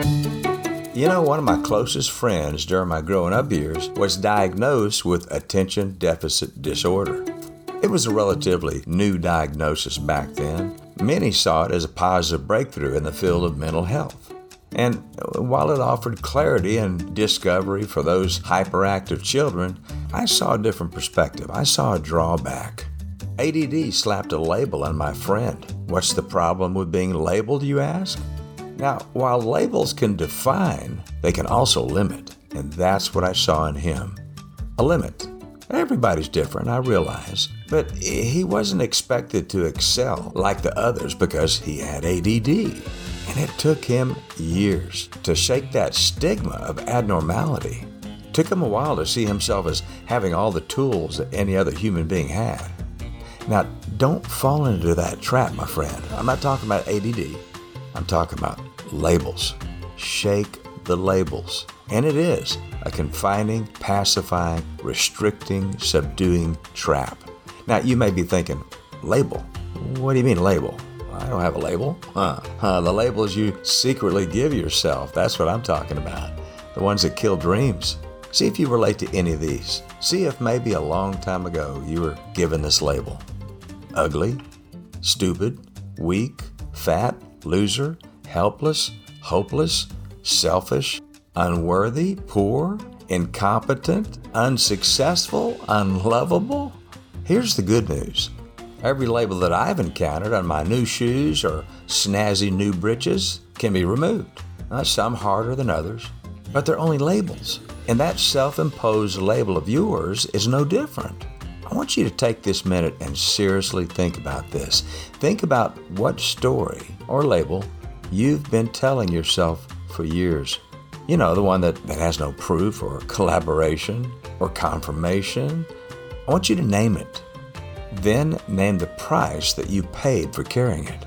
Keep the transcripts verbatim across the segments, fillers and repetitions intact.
You know, one of my closest friends during my growing up years was diagnosed with attention deficit disorder. It was a relatively new diagnosis back then. Many saw it as a positive breakthrough in the field of mental health. And while it offered clarity and discovery for those hyperactive children, I saw a different perspective. I saw a drawback. A D D slapped a label on my friend. What's the problem with being labeled, you ask? Now, while labels can define, they can also limit. And that's what I saw in him. A limit. Everybody's different, I realize. But he wasn't expected to excel like the others because he had A D D. And it took him years to shake that stigma of abnormality. It took him a while to see himself as having all the tools that any other human being had. Now, don't fall into that trap, my friend. I'm not talking about A D D. I'm talking about labels. Shake the labels. And it is a confining, pacifying, restricting, subduing trap. Now, you may be thinking, label? What do you mean label? I don't have a label. Huh. Huh. The labels you secretly give yourself. That's what I'm talking about. The ones that kill dreams. See if you relate to any of these. See if maybe a long time ago you were given this label. Ugly, stupid, weak, fat, loser, helpless, hopeless, selfish, unworthy, poor, incompetent, unsuccessful, unlovable. Here's the good news. Every label that I've encountered on my new shoes or snazzy new breeches can be removed. Now, some harder than others, but they're only labels. And that self-imposed label of yours is no different. I want you to take this minute and seriously think about this. Think about what story or label you've been telling yourself for years. You know, the one that, that has no proof or collaboration or confirmation. I want you to name it. Then name the price that you paid for carrying it.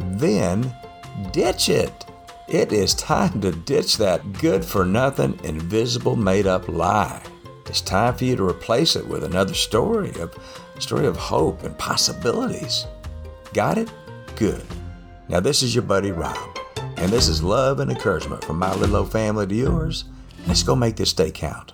Then ditch it. It is time to ditch that good-for-nothing, invisible, made-up lie. It's time for you to replace it with another story, a story of hope and possibilities. Got it? Good. Now, this is your buddy Rob, and this is love and encouragement from my little old family to yours. Let's go make this day count.